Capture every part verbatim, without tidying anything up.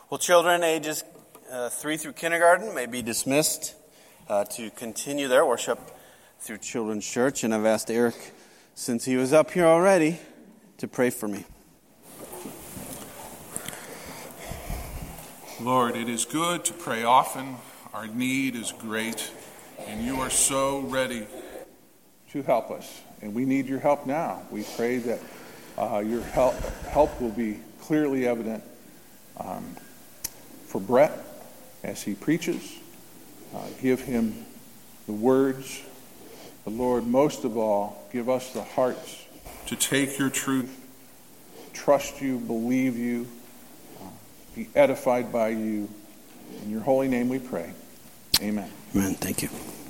Well, children ages uh, three through kindergarten may be dismissed uh, to continue their worship through Children's Church. And I've asked Eric, since he was up here already, to pray for me. Lord, it is good to pray often. Our need is great, and you are so ready to help us. And we need your help now. We pray that uh, your help, help will be clearly evident um, for Brett as he preaches. Uh, give him the words. But Lord, most of all, give us the hearts to take your truth, trust you, believe you, uh, be edified by you. In your holy name we pray. Amen. Amen. Thank you.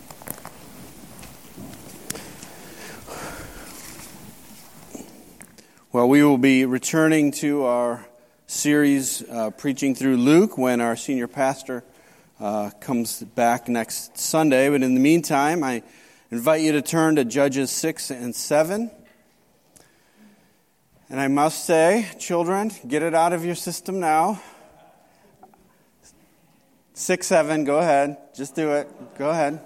Well, we will be returning to our series uh, preaching through Luke when our senior pastor uh, comes back next Sunday. But in the meantime, I invite you to turn to Judges six and seven. And I must say, children, get it out of your system now. six, seven, go ahead. Just do it. Go ahead.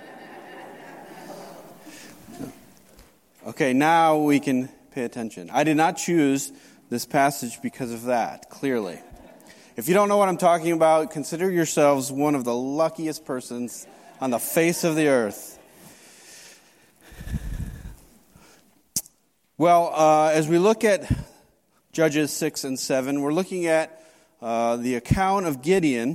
Okay, now we can pay attention. I did not choose this passage because of that, clearly. If you don't know what I'm talking about, consider yourselves one of the luckiest persons on the face of the earth. Well, uh, as we look at Judges six and seven, we're looking at uh, the account of Gideon.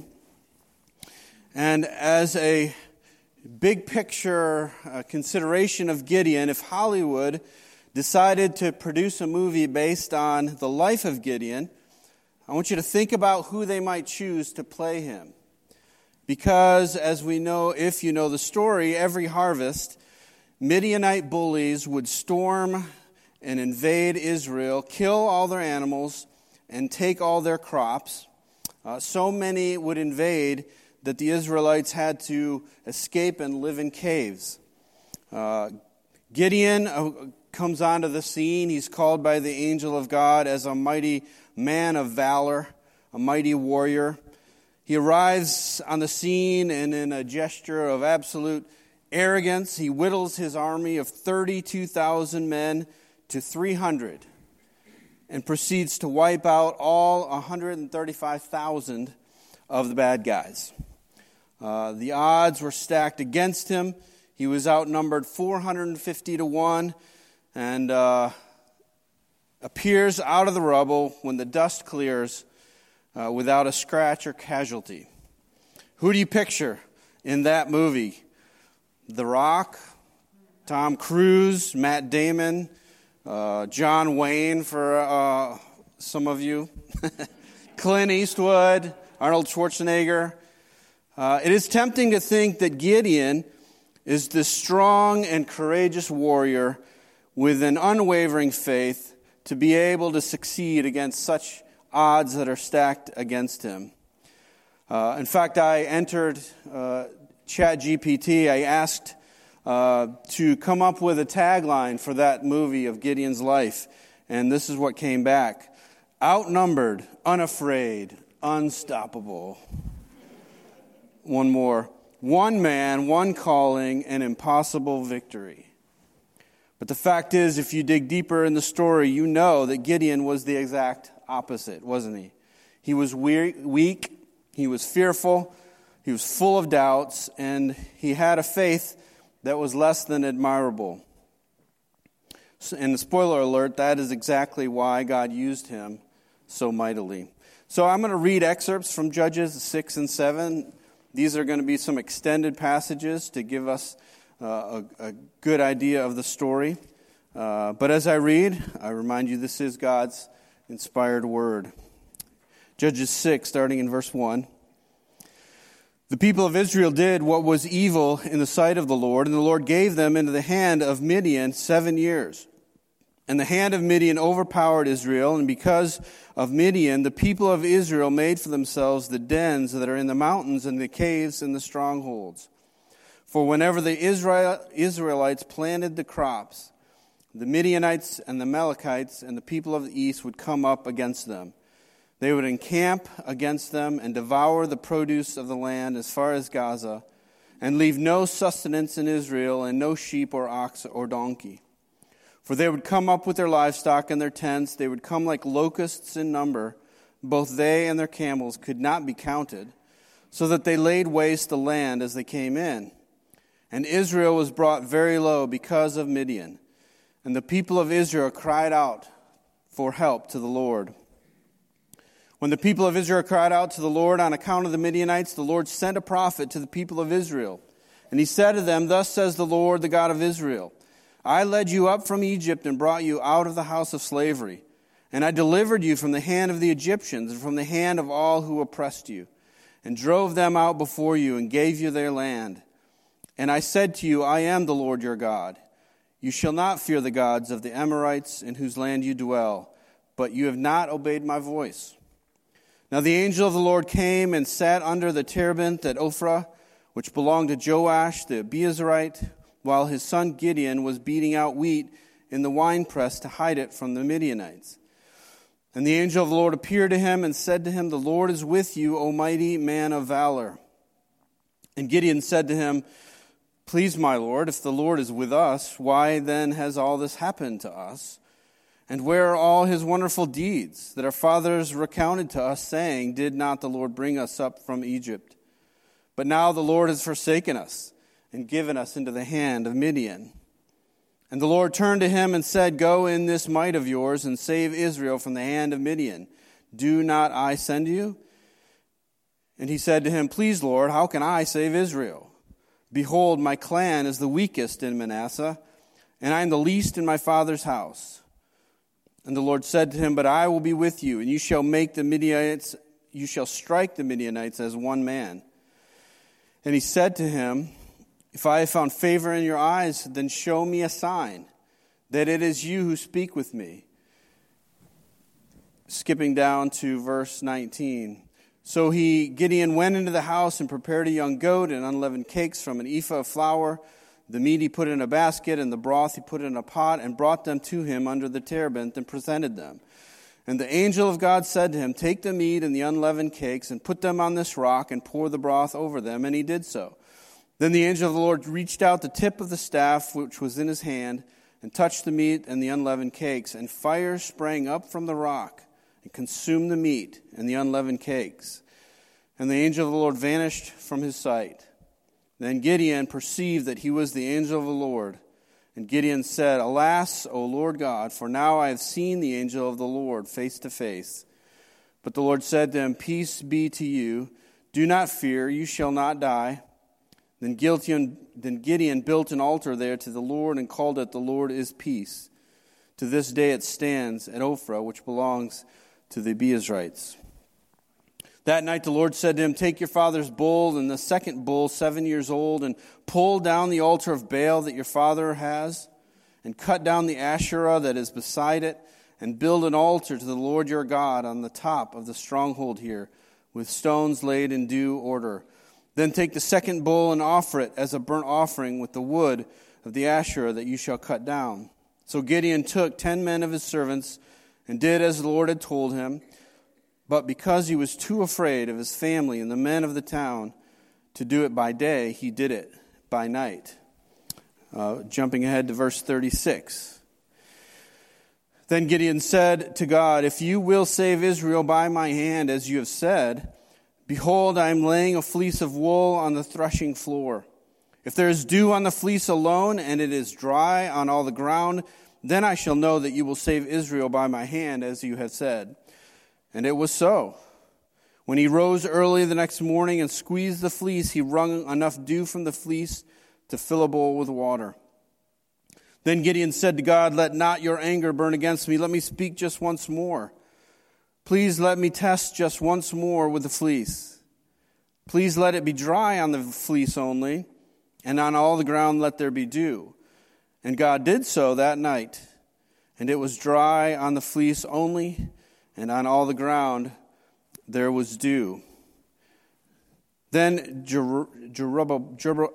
And as a big picture uh, consideration of Gideon, if Hollywood decided to produce a movie based on the life of Gideon, I want you to think about who they might choose to play him. Because, as we know, if you know the story, every harvest, Midianite bullies would storm and invade Israel, kill all their animals, and take all their crops. Uh, so many would invade that the Israelites had to escape and live in caves. Uh, Gideon uh, comes onto the scene. He's called by the angel of God as a mighty man of valor, a mighty warrior. He arrives on the scene and in a gesture of absolute arrogance, he whittles his army of thirty-two thousand men to three hundred and proceeds to wipe out all one hundred thirty-five thousand of the bad guys. Uh, the odds were stacked against him. He was outnumbered four hundred fifty to one and uh, appears out of the rubble when the dust clears uh, without a scratch or casualty. Who do you picture in that movie? The Rock, Tom Cruise, Matt Damon, uh, John Wayne for uh, some of you, Clint Eastwood, Arnold Schwarzenegger. Uh, it is tempting to think that Gideon is this strong and courageous warrior with an unwavering faith to be able to succeed against such odds that are stacked against him. Uh, in fact, I entered uh, ChatGPT. I asked uh, to come up with a tagline for that movie of Gideon's life, and this is what came back. Outnumbered, unafraid, unstoppable. One more. One man, one calling, an impossible victory. But the fact is, if you dig deeper in the story, you know that Gideon was the exact opposite, wasn't he? He was weak, he was fearful, he was full of doubts, and he had a faith that was less than admirable. And the spoiler alert, that is exactly why God used him so mightily. So I'm going to read excerpts from Judges six and seven. These are going to be some extended passages to give us uh, a, a good idea of the story. Uh, but as I read, I remind you this is God's inspired word. Judges six, starting in verse one. The people of Israel did what was evil in the sight of the Lord, and the Lord gave them into the hand of Midian seven years. And the hand of Midian overpowered Israel, and because of Midian, the people of Israel made for themselves the dens that are in the mountains and the caves and the strongholds. For whenever the Israel, Israelites planted the crops, the Midianites and the Amalekites and the people of the east would come up against them. They would encamp against them and devour the produce of the land as far as Gaza, and leave no sustenance in Israel, and no sheep or ox or donkey. For they would come up with their livestock and their tents. They would come like locusts in number. Both they and their camels could not be counted, so that they laid waste the land as they came in. And Israel was brought very low because of Midian. And the people of Israel cried out for help to the Lord. When the people of Israel cried out to the Lord on account of the Midianites, the Lord sent a prophet to the people of Israel. And he said to them, "Thus says the Lord, the God of Israel, I led you up from Egypt and brought you out of the house of slavery. And I delivered you from the hand of the Egyptians and from the hand of all who oppressed you, and drove them out before you and gave you their land. And I said to you, I am the Lord your God. You shall not fear the gods of the Amorites in whose land you dwell, but you have not obeyed my voice." Now the angel of the Lord came and sat under the terebinth at Ophrah, which belonged to Joash the Abiezrite, while his son Gideon was beating out wheat in the winepress to hide it from the Midianites. And the angel of the Lord appeared to him and said to him, "The Lord is with you, O mighty man of valor." And Gideon said to him, "Please, my Lord, if the Lord is with us, why then has all this happened to us? And where are all his wonderful deeds that our fathers recounted to us, saying, Did not the Lord bring us up from Egypt? But now the Lord has forsaken us and given us into the hand of Midian." And the Lord turned to him and said, "Go in this might of yours and save Israel from the hand of Midian. Do not I send you?" And he said to him, "Please, Lord, how can I save Israel? Behold, my clan is the weakest in Manasseh, and I am the least in my father's house." And the Lord said to him, "But I will be with you, and you shall make the Midianites, you shall strike the Midianites as one man." And he said to him, "If I have found favor in your eyes, then show me a sign that it is you who speak with me." Skipping down to verse nineteen. So he, Gideon, went into the house and prepared a young goat and unleavened cakes from an ephah of flour. The meat he put in a basket, and the broth he put in a pot, and brought them to him under the terebinth and presented them. And the angel of God said to him, "Take the meat and the unleavened cakes and put them on this rock and pour the broth over them." And he did so. Then the angel of the Lord reached out the tip of the staff which was in his hand and touched the meat and the unleavened cakes. And fire sprang up from the rock and consumed the meat and the unleavened cakes. And the angel of the Lord vanished from his sight. Then Gideon perceived that he was the angel of the Lord. And Gideon said, "Alas, O Lord God, for now I have seen the angel of the Lord face to face." But the Lord said to him, "Peace be to you. Do not fear, you shall not die." Then Gideon, then Gideon built an altar there to the Lord and called it, "The Lord is Peace." To this day it stands at Ophrah, which belongs to the Abiezrites. That night the Lord said to him, "Take your father's bull and the second bull, seven years old, and pull down the altar of Baal that your father has, and cut down the Asherah that is beside it, and build an altar to the Lord your God on the top of the stronghold here, with stones laid in due order. Then take the second bull and offer it as a burnt offering with the wood of the Asherah that you shall cut down." So Gideon took ten men of his servants and did as the Lord had told him. But because he was too afraid of his family and the men of the town to do it by day, he did it by night. Uh, jumping ahead to verse thirty-six. Then Gideon said to God, "If you will save Israel by my hand, as you have said, behold, I am laying a fleece of wool on the threshing floor. If there is dew on the fleece alone, and it is dry on all the ground, then I shall know that you will save Israel by my hand, as you have said." And it was so. When he rose early the next morning and squeezed the fleece, he wrung enough dew from the fleece to fill a bowl with water. Then Gideon said to God, "Let not your anger burn against me. Let me speak just once more. Please let me test just once more with the fleece. Please let it be dry on the fleece only, and on all the ground let there be dew." And God did so that night, and it was dry on the fleece only, and on all the ground there was dew. Then Jerubbaal, Jerub,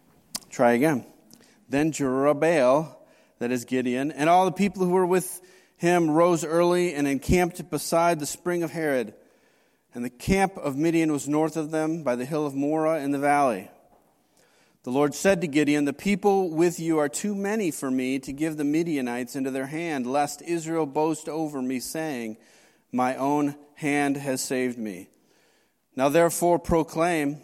try again. Then Jerubbaal, that is Gideon, and all the people who were with him rose early and encamped beside the spring of Harod. And the camp of Midian was north of them by the hill of Moreh in the valley. The Lord said to Gideon, the people with you are too many for me to give the Midianites into their hand, lest Israel boast over me, saying, my own hand has saved me. Now therefore proclaim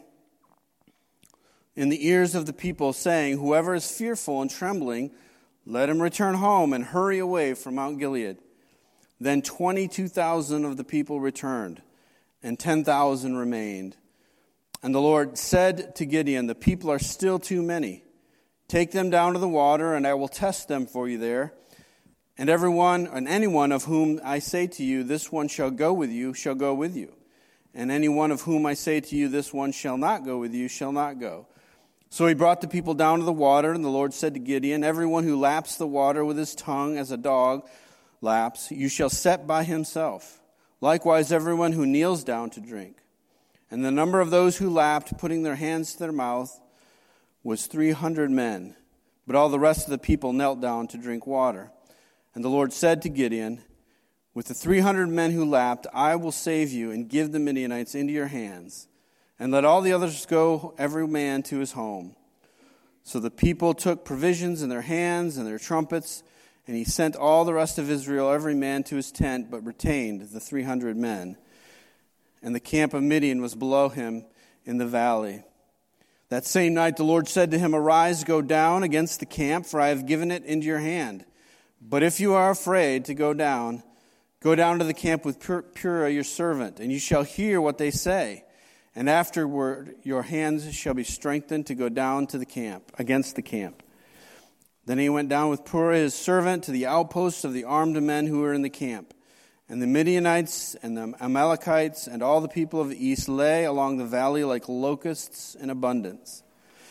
in the ears of the people, saying, whoever is fearful and trembling, let him return home and hurry away from Mount Gilead. Then twenty-two thousand of the people returned, and ten thousand remained. And the Lord said to Gideon, the people are still too many. Take them down to the water, and I will test them for you there. And everyone and anyone of whom I say to you, this one shall go with you, shall go with you. And anyone of whom I say to you, this one shall not go with you, shall not go. So he brought the people down to the water, and the Lord said to Gideon, everyone who laps the water with his tongue as a dog laps, you shall set by himself. Likewise, everyone who kneels down to drink. And the number of those who lapped, putting their hands to their mouth, was three hundred men. But all the rest of the people knelt down to drink water. And the Lord said to Gideon, with the three hundred men who lapped, I will save you and give the Midianites into your hands. And let all the others go, every man to his home. So the people took provisions in their hands and their trumpets, and he sent all the rest of Israel, every man to his tent, but retained the three hundred men. And the camp of Midian was below him in the valley. That same night the Lord said to him, arise, go down against the camp, for I have given it into your hand. But if you are afraid to go down, go down to the camp with Purah your servant, and you shall hear what they say. And afterward your hands shall be strengthened to go down to the camp, against the camp. Then he went down with Purah his servant to the outposts of the armed men who were in the camp. And the Midianites and the Amalekites and all the people of the east lay along the valley like locusts in abundance.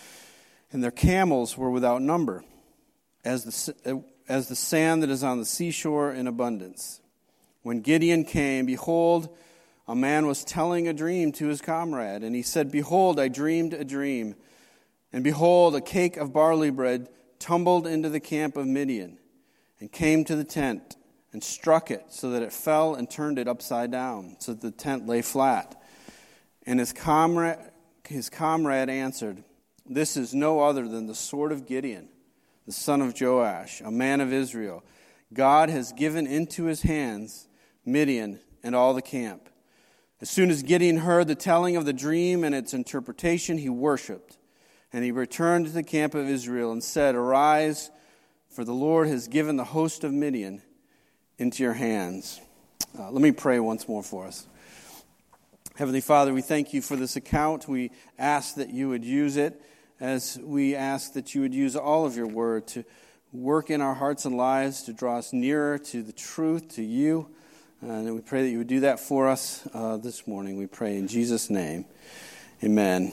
And their camels were without number, as the, as the sand that is on the seashore in abundance. When Gideon came, behold, a man was telling a dream to his comrade, and he said, behold, I dreamed a dream. And behold, a cake of barley bread tumbled into the camp of Midian, and came to the tent, and struck it, so that it fell and turned it upside down, so that the tent lay flat. And his comrade, his comrade answered, this is no other than the sword of Gideon, the son of Joash, a man of Israel. God has given into his hands Midian and all the camp. As soon as Gideon heard the telling of the dream and its interpretation, he worshipped. And he returned to the camp of Israel and said, arise, for the Lord has given the host of Midian into your hands. Uh, let me pray once more for us. Heavenly Father, we thank you for this account. We ask that you would use it, as we ask that you would use all of your word to work in our hearts and lives, to draw us nearer to the truth, to you. And we pray that you would do that for us uh, this morning. We pray in Jesus' name. Amen.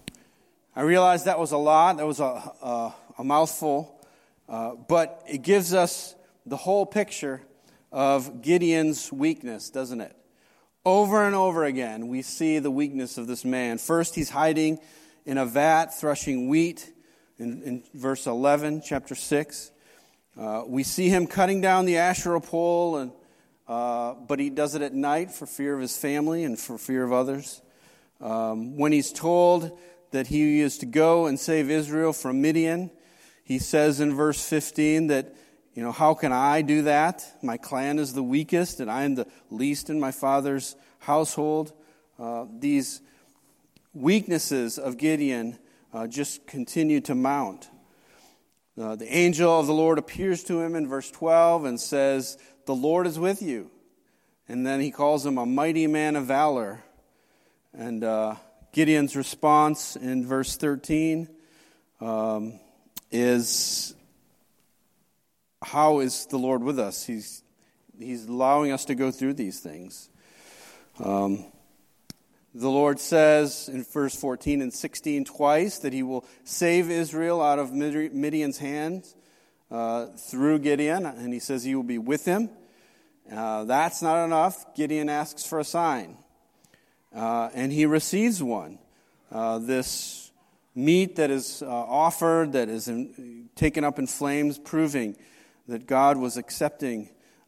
I realize that was a lot. That was a, a, a mouthful. Uh, but it gives us the whole picture of Gideon's weakness, doesn't it? Over and over again, we see the weakness of this man. First, he's hiding in a vat, threshing wheat, in, in verse eleven, chapter six. Uh, we see him cutting down the Asherah pole, and uh, but he does it at night for fear of his family and for fear of others. Um, when he's told that he is to go and save Israel from Midian, he says in verse fifteen that, you know, how can I do that? My clan is the weakest, and I am the least in my father's household. Uh, these weaknesses of Gideon uh, just continue to mount. Uh, the angel of the Lord appears to him in verse twelve and says, the Lord is with you. And then he calls him a mighty man of valor. And uh, Gideon's response in verse thirteen um, is, how is the Lord with us? He's He's allowing us to go through these things. Um, the Lord says in verse fourteen and sixteen twice that he will save Israel out of Midian's hands uh, through Gideon, and he says he will be with him. Uh, that's not enough. Gideon asks for a sign, uh, and he receives one. Uh, this meat that is uh, offered, that is in, taken up in flames, proving that God was accepting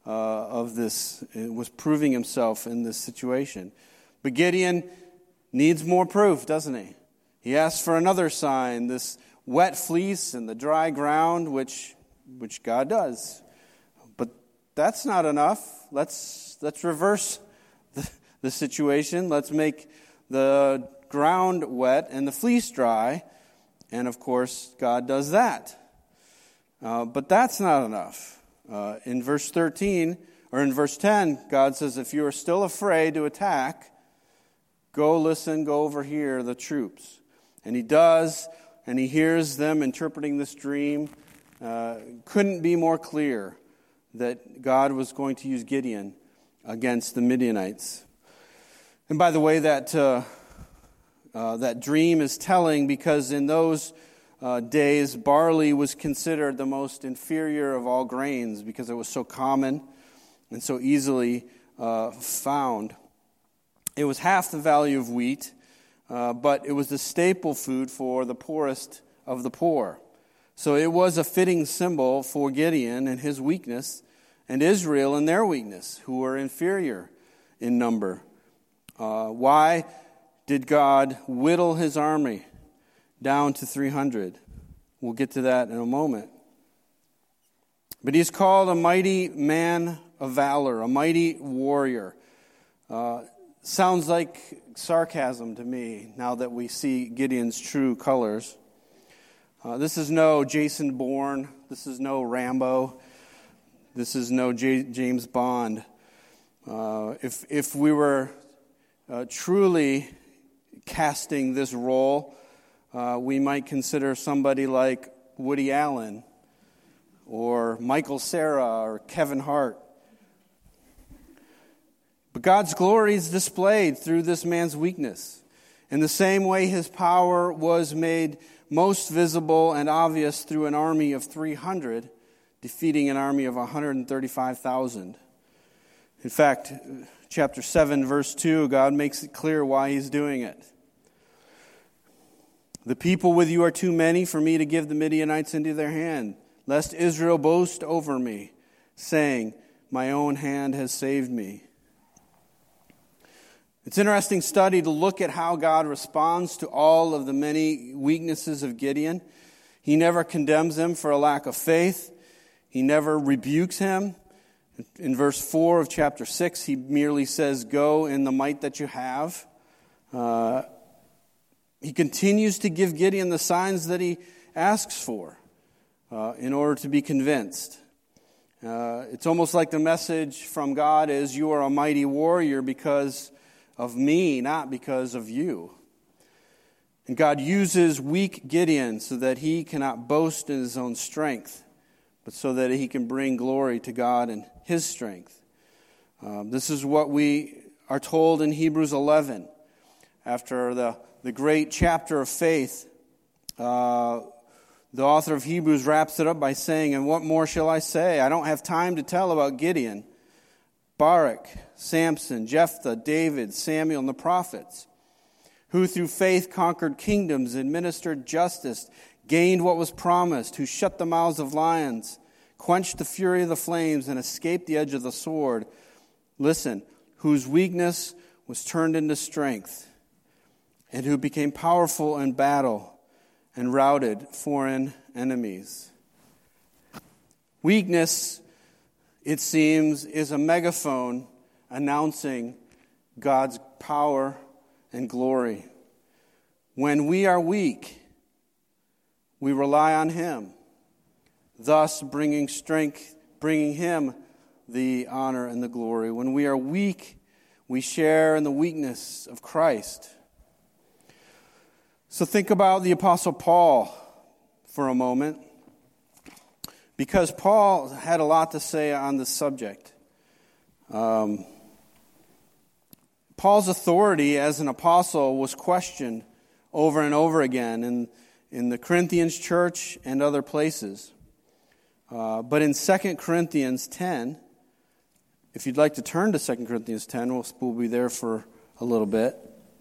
uh, of this, was proving himself in this situation. But Gideon needs more proof, doesn't he? He asks for another sign, this wet fleece and the dry ground, which which God does. But that's not enough. Let's let's reverse the, the situation. Let's make the ground wet and the fleece dry. And of course, God does that. Uh, but that's not enough. Uh, in verse thirteen, or in verse ten, God says, if you are still afraid to attack, go listen, go overhear the troops. And he does, and he hears them interpreting this dream. Uh, couldn't be more clear that God was going to use Gideon against the Midianites. And by the way, that uh, uh, that dream is telling because in those uh, days, barley was considered the most inferior of all grains because it was so common and so easily uh, found. It was half the value of wheat, uh, but it was the staple food for the poorest of the poor. So it was a fitting symbol for Gideon and his weakness, and Israel and their weakness, who were inferior in number. Uh, why did God whittle his army down to three hundred? We'll get to that in a moment. But he's called a mighty man of valor, a mighty warrior. Uh, sounds like sarcasm to me now that we see Gideon's true colors. Uh, this is no Jason Bourne. This is no Rambo. This is no J- James Bond. Uh, if if we were uh, truly casting this role, uh, we might consider somebody like Woody Allen or Michael Cera or Kevin Hart. But God's glory is displayed through this man's weakness. In the same way his power was made most visible and obvious through an army of three hundred, defeating an army of one hundred thirty-five thousand. In fact, chapter seven, verse two, God makes it clear why he's doing it. The people with you are too many for me to give the Midianites into their hand, lest Israel boast over me, saying, my own hand has saved me. It's an interesting study to look at how God responds to all of the many weaknesses of Gideon. He never condemns him for a lack of faith. He never rebukes him. In verse four of chapter six, he merely says, go in the might that you have. Uh, he continues to give Gideon the signs that he asks for uh, in order to be convinced. Uh, it's almost like the message from God is, you are a mighty warrior because of me, not because of you. And God uses weak Gideon so that he cannot boast in his own strength, but so that he can bring glory to God and his strength. Um, this is what we are told in Hebrews eleven. After the, the great chapter of faith, uh, the author of Hebrews wraps it up by saying, and what more shall I say? I don't have time to tell about Gideon, Barak, Samson, Jephthah, David, Samuel, and the prophets, who through faith conquered kingdoms, administered justice, gained what was promised, who shut the mouths of lions, quenched the fury of the flames, and escaped the edge of the sword. Listen, whose weakness was turned into strength, and who became powerful in battle and routed foreign enemies. Weakness, it seems, is a megaphone announcing God's power and glory. When we are weak, we rely on him, thus bringing strength, bringing him the honor and the glory. When we are weak, we share in the weakness of Christ. So think about the Apostle Paul for a moment, because Paul had a lot to say on this subject. Um, Paul's authority as an apostle was questioned over and over again in, in the Corinthians church and other places. Uh, but in Second Corinthians ten, if you'd like to turn to Second Corinthians ten, we'll, we'll be there for a little bit.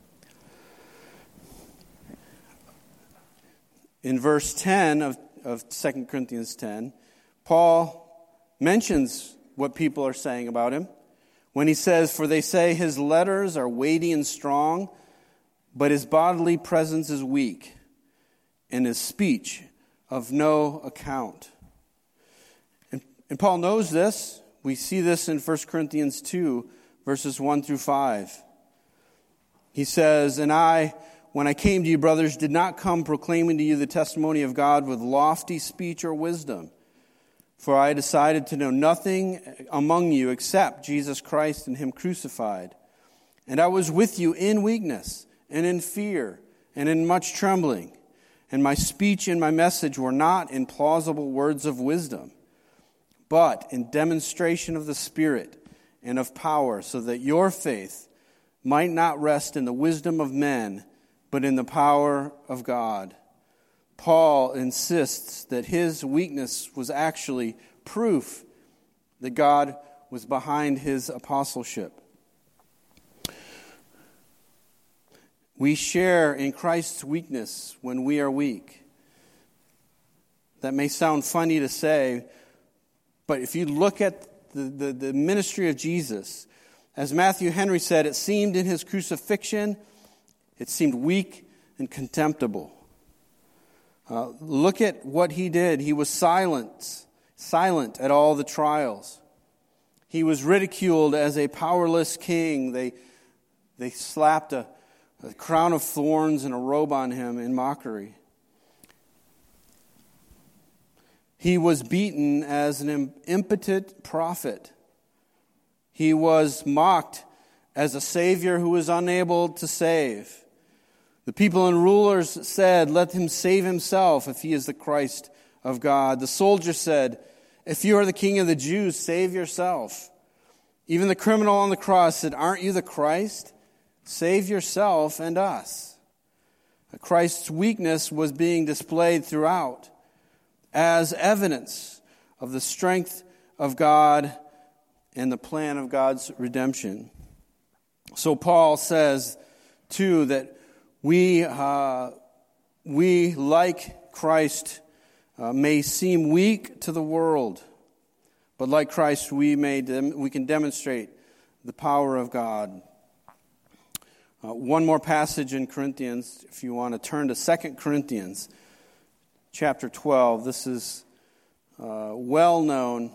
In verse ten of, of Second Corinthians ten, Paul mentions what people are saying about him. When he says, "For they say his letters are weighty and strong, but his bodily presence is weak, and his speech of no account." And, and Paul knows this. We see this in First Corinthians two, verses one through five. He says, "And I, when I came to you, brothers, did not come proclaiming to you the testimony of God with lofty speech or wisdom. For I decided to know nothing among you except Jesus Christ and him crucified. And I was with you in weakness and in fear and in much trembling. And my speech and my message were not in plausible words of wisdom, but in demonstration of the Spirit and of power, so that your faith might not rest in the wisdom of men, but in the power of God." Paul insists that his weakness was actually proof that God was behind his apostleship. We share in Christ's weakness when we are weak. That may sound funny to say, but if you look at the, the, the ministry of Jesus, as Matthew Henry said, it seemed in his crucifixion, it seemed weak and contemptible. Uh, look at what he did. He was silent, silent at all the trials. He was ridiculed as a powerless king. They, they slapped a, a crown of thorns and a robe on him in mockery. He was beaten as an impotent prophet. He was mocked as a savior who was unable to save. The people and rulers said, "Let him save himself if he is the Christ of God." The soldier said, "If you are the king of the Jews, save yourself." Even the criminal on the cross said, "Aren't you the Christ? Save yourself and us." Christ's weakness was being displayed throughout as evidence of the strength of God and the plan of God's redemption. So Paul says, too, that We, uh, we like Christ, uh, may seem weak to the world, but like Christ, we may dem- we can demonstrate the power of God. Uh, one more passage in Corinthians, if you want to turn to Second Corinthians, chapter twelve. This is uh, well known,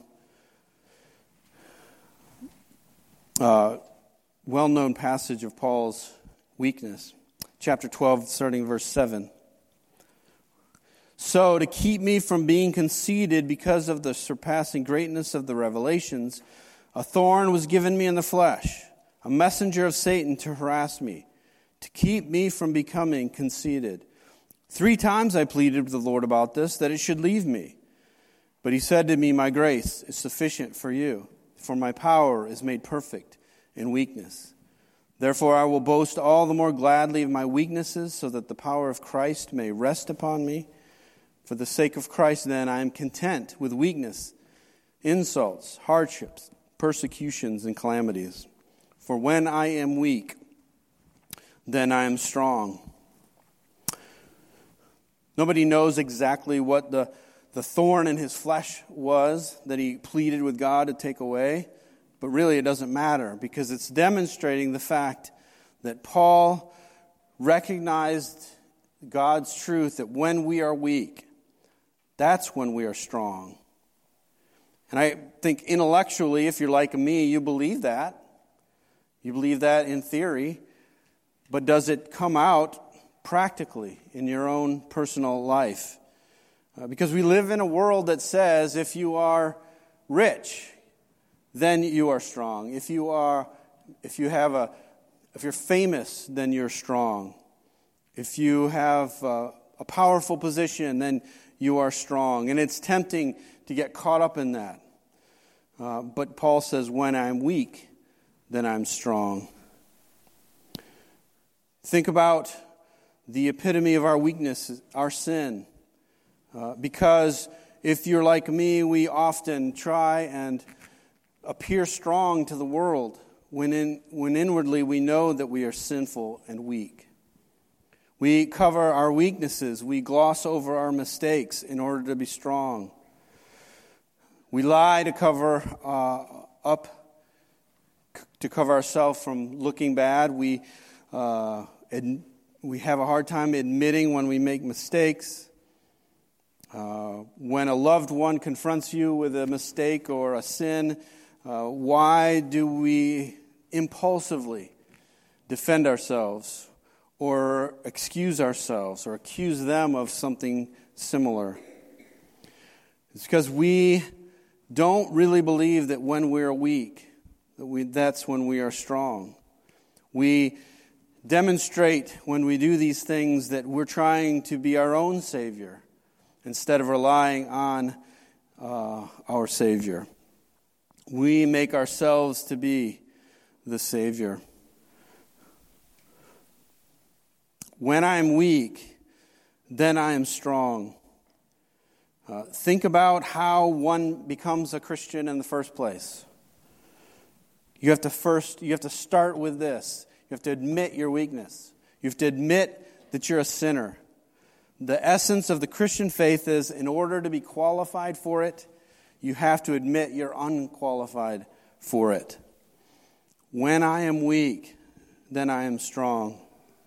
uh, well known passage of Paul's weakness. Chapter twelve, starting verse seven. "So, to keep me from being conceited because of the surpassing greatness of the revelations, a thorn was given me in the flesh, a messenger of Satan to harass me, to keep me from becoming conceited. Three times I pleaded with the Lord about this, that it should leave me. But he said to me, 'My grace is sufficient for you, for my power is made perfect in weakness. Therefore I will boast all the more gladly of my weaknesses, so that the power of Christ may rest upon me. For the sake of Christ, then, I am content with weakness, insults, hardships, persecutions, and calamities. For when I am weak, then I am strong.'" Nobody knows exactly what the, the thorn in his flesh was that he pleaded with God to take away. But really it doesn't matter, because it's demonstrating the fact that Paul recognized God's truth that when we are weak, that's when we are strong. And I think intellectually, if you're like me, you believe that. You believe that in theory. But does it come out practically in your own personal life? Uh, because we live in a world that says if you are rich, then you are strong. If you are, if you have a, if you're famous, then you're strong. If you have a, a powerful position, then you are strong. And it's tempting to get caught up in that. Uh, but Paul says, when I'm weak, then I'm strong. Think about the epitome of our weakness, our sin. Uh, because if you're like me, we often try and appear strong to the world when in, when inwardly we know that we are sinful and weak. We cover our weaknesses. We gloss over our mistakes in order to be strong. We lie to cover uh, up, to cover ourselves from looking bad. We uh, ad- we have a hard time admitting when we make mistakes. Uh, when a loved one confronts you with a mistake or a sin, uh, why do we impulsively defend ourselves or excuse ourselves or accuse them of something similar? It's because we don't really believe that when we're weak, that we, that's when we are strong. We demonstrate when we do these things that we're trying to be our own Savior instead of relying on uh, our Savior. We make ourselves to be the Savior. When I am weak, then I am strong. Uh, think about how one becomes a Christian in the first place. You have to first, you have to start with this. You have to admit your weakness. You have to admit that you're a sinner. The essence of the Christian faith is, in order to be qualified for it, you have to admit you're unqualified for it. When I am weak, then I am strong.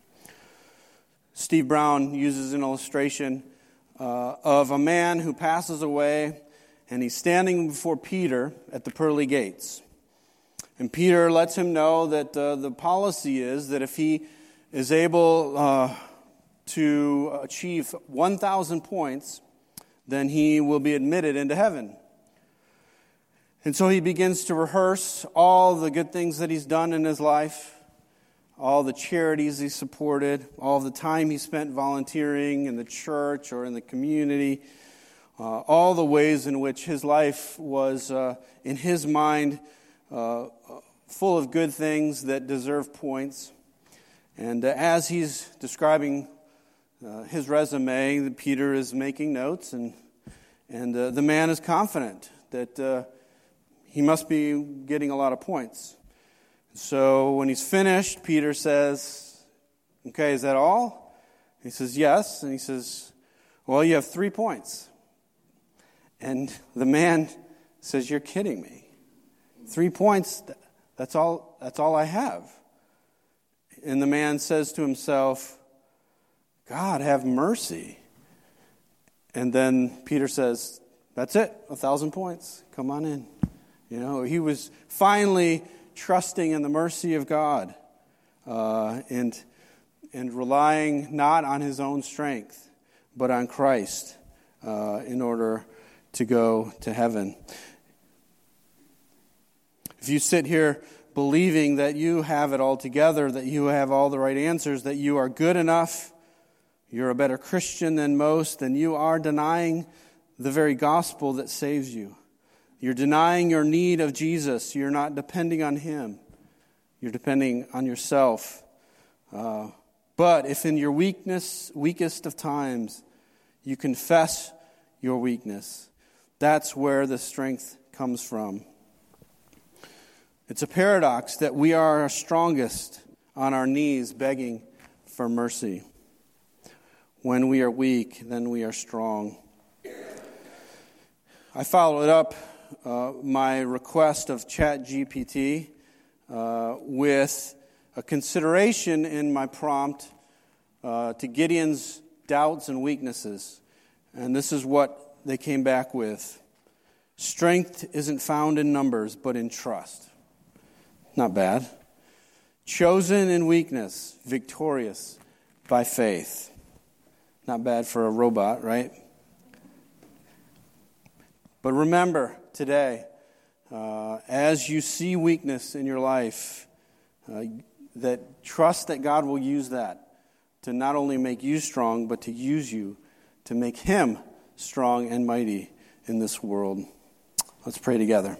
Steve Brown uses an illustration uh, of a man who passes away, and he's standing before Peter at the pearly gates. And Peter lets him know that uh, the policy is that if he is able uh, to achieve one thousand points, then he will be admitted into heaven. And so he begins to rehearse all the good things that he's done in his life, all the charities he supported, all the time he spent volunteering in the church or in the community, uh, all the ways in which his life was, uh, in his mind, uh, full of good things that deserve points. And uh, as he's describing uh, his resume, Peter is making notes, and and uh, the man is confident that uh, he must be getting a lot of points. So when he's finished, Peter says, "Okay, is that all?" He says, "Yes." And he says, "Well, you have three points." And the man says, "You're kidding me. Three points, that's all, that's all I have." And the man says to himself, "God, have mercy." And then Peter says, "That's it, a thousand points. Come on in." You know, he was finally trusting in the mercy of God uh, and and relying not on his own strength, but on Christ uh, in order to go to heaven. If you sit here believing that you have it all together, that you have all the right answers, that you are good enough, you're a better Christian than most, then you are denying the very gospel that saves you. You're denying your need of Jesus. You're not depending on Him. You're depending on yourself. Uh, but if in your weakness, weakest of times, you confess your weakness, that's where the strength comes from. It's a paradox that we are our strongest on our knees begging for mercy. When we are weak, then we are strong. I followed up uh, my request of ChatGPT uh, with a consideration in my prompt uh, to Gideon's doubts and weaknesses. And this is what they came back with. Strength isn't found in numbers, but in trust. Not bad. Chosen in weakness, victorious by faith. Not bad for a robot, right? But remember today, uh, as you see weakness in your life, uh, that trust that God will use that to not only make you strong, but to use you to make Him strong and mighty in this world. Let's pray together.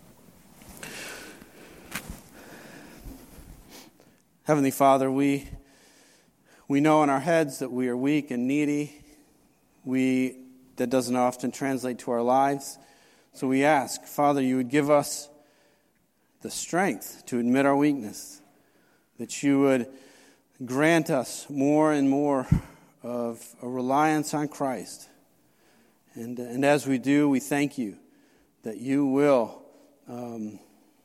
Heavenly Father, we we know in our heads that we are weak and needy. We that doesn't often translate to our lives. So we ask, Father, you would give us the strength to admit our weakness, that you would grant us more and more of a reliance on Christ. And, and as we do, we thank you that you will um,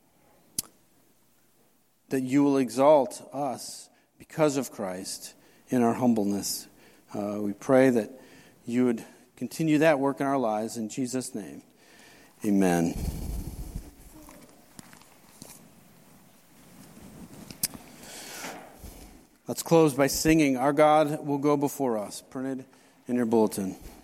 that you will exalt us because of Christ in our humbleness. Uh, we pray that you would continue that work in our lives. In Jesus' name, amen. Let's close by singing, Our God Will Go Before Us, printed in your bulletin.